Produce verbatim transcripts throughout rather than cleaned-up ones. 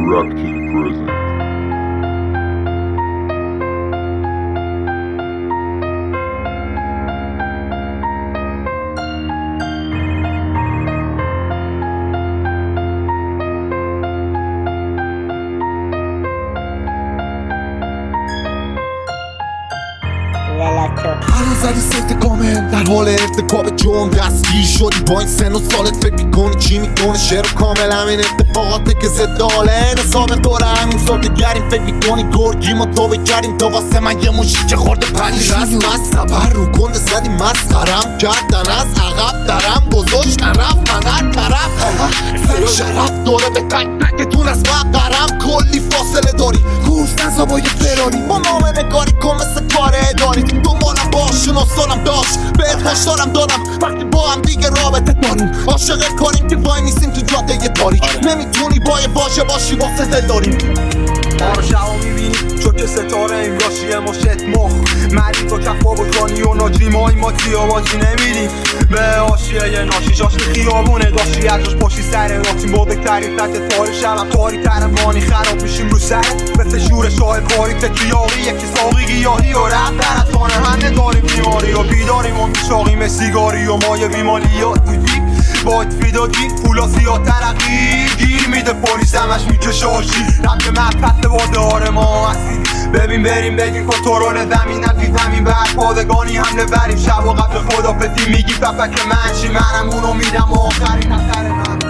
Rock to the present. هنوز زدی سفت کامل در حال ارتکاب جرم دستگیر شدی با این سن و سالت فکر میکنی چی میکنی شعر کامل همین اتفاقاته که ضد حاله نصاب دوره همین سردگریم فکر میکنی گرگی ما تو بکردیم تو واسه من یه موشی که خورده پنج رست مست خبر رو کنده زدی مسخرم کردن از عقب درم گذاشت طرف من هر طرف سر شرف داره به تک تکتون از بقرم کلی فاصله داری کورس نزا با یه فراری با نامه نگاری کن مثل کار اداری دنبالم باش شناسانم داشت بهت هشدارم دادم وقتی با هم دیگه رابطه داریم عاشق کاریم که وای میسیم تو جاده یه تاریک نمیتونی با یه واژه باشی واسه دل داریم ما رو شبا میبینی چون که ستاره این راشیه ما شت مخ مردی تو کفا بکنی و ناجری مای ما تیاباجی نمیریم به آشیه یه ناشی جاشی خیابونه داشتی ازش پاشی سر راتیم بودکتری فت تاری شبم تاری تروانی خراب میشیم رو سرت مثل شور شاه پاری تکیاری یکی ساقی گیاهی و رفت در از خانه همه داریم بیماری و بیداریم و میچاقیم سیگاری و مایه بیمالیات بودی باید فیدادی پولا سیاه ترقی گیر میده پولیس همش میکشه آشی رب مبتت باده آره ما هستیم ببین بریم بگیم کنترل زمین نفید همین بر پادگانی حمله بریم شب و قبل خدافزی میگی پپک من چی منم اونو میدم و آخرین اثر من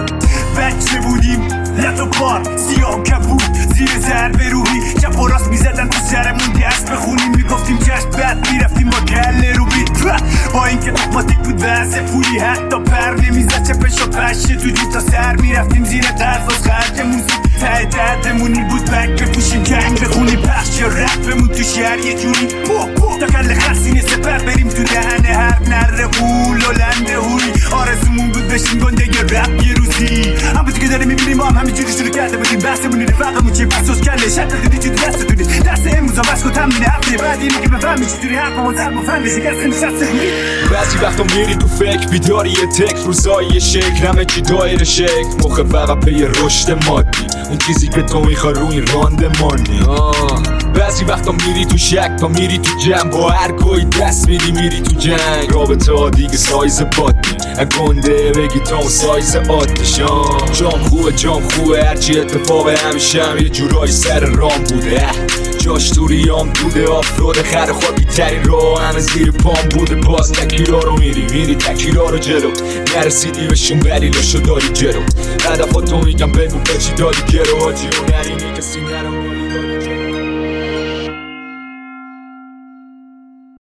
بچه بودیم لط و پار سیاه کبود زیر ضربه روحی چپ و راست میزدن تو سرمون دست بخونیم میگفتیم جشن بعد میرفتیم با کله رو بیت با اینکه اتوماتیک بود واسه پولی حتی پر نمیزد چپش و پشه تو جیب تا سر میرفتیم زیر طرف از خرج موزیک ته دردمونی بود بک بپوشیم جنگ بخونیم پخش یا رپمون تو شهر یه جوری تا کل خرسینه سپر بریم تو دهن هر نره قول و لنده هوری آرزومون بود بشیم گنده یه رپ یه روزی هم بودی که داره میبینیم ما هم همینجوری شروع کرده بودیم بحثمونی رفاقمون چیه بساس کله شد دیدی چی دست تو دید دست امروز ها بس کن تمرین هفته بعد اینی که بفهمی چجوری حرفمون زرب و فهمی شکست نشسته بعضی وقتا میری تو فکر بیداری یه تک روزایی یه شکل همه چی دایر شکل مخه فقط به یه رشد مادی اون چیزی که تو میخوا رو این راندمانی بعضی وقتا میری تو شک تا میری تو جمع با هر کوی دست میری میری تو جنگ رابطه ها دیگه سایز بادی گنده بگی تا اون سایز عادشان جام خوبه جام خوبه هرچی اتفاق همیشه هم یه جورایی سر رام بوده جاش تو ریام بوده آفرود خر خاکی ترین راه همه زیر پام بوده باز تکیرا رو میری میری تکیرا رو جلو نرسیدی بشون بلیلشو داری جلو هدفاتو میگم بگو بچی داری گرو حاجی و نرینی کسی نرم